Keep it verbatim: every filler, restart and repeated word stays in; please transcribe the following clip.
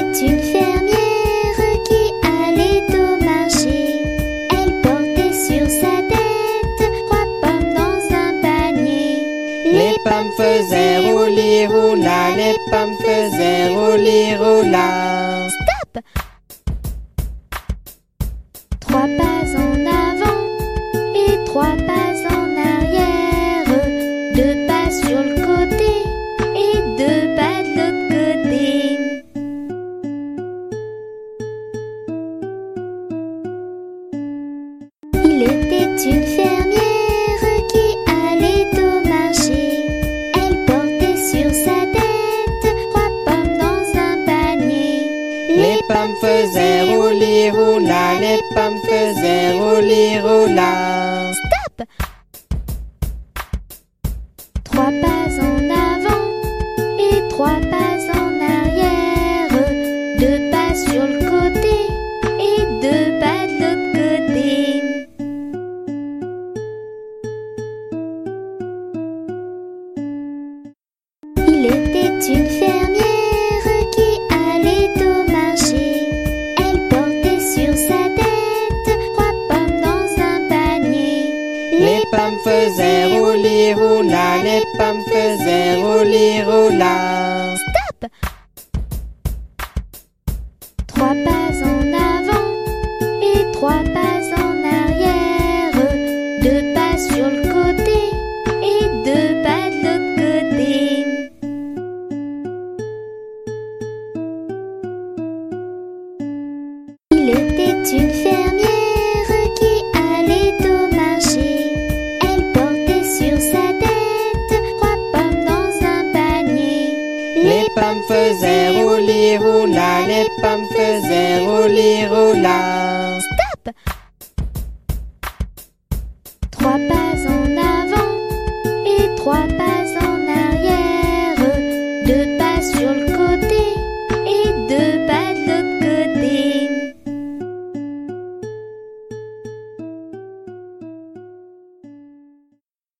était une fermière qui allait au marché. Elle portait sur sa tête trois pommes dans un panier. Les pommes faisaient roulis roula, les pommes faisaient roulis roula. Stop! Trois pas en avant et trois pas en arrière. Deux pas sur le côté et deux pas de l'autre côté. Il était une fermière qui allait au marché. Elle portait sur sa tête trois pommes dans un panier. Les pommes faisaient roulis roula, les pommes faisaient roulis roula. Stop! Trois pas en avant et trois pas en arrière. Deux pas sur le côté et deux pas de l'autre côté. Il était une fermière qui allait au marché. Elle portait sur sa tête trois pommes dans un panier. Les pommes faisaient roulis roula, les pommes faisaient roulis roula. Stop! Trois pas en avant et trois pas en arrière. Deux pas sur le côté et deux pas de l'autre côté. Il était une fermière qui allait au marché. Elle portait sur sa tête trois pommes dans un panier. Les pommes faisaient roulis roula, les pommes faisaient roulis roula.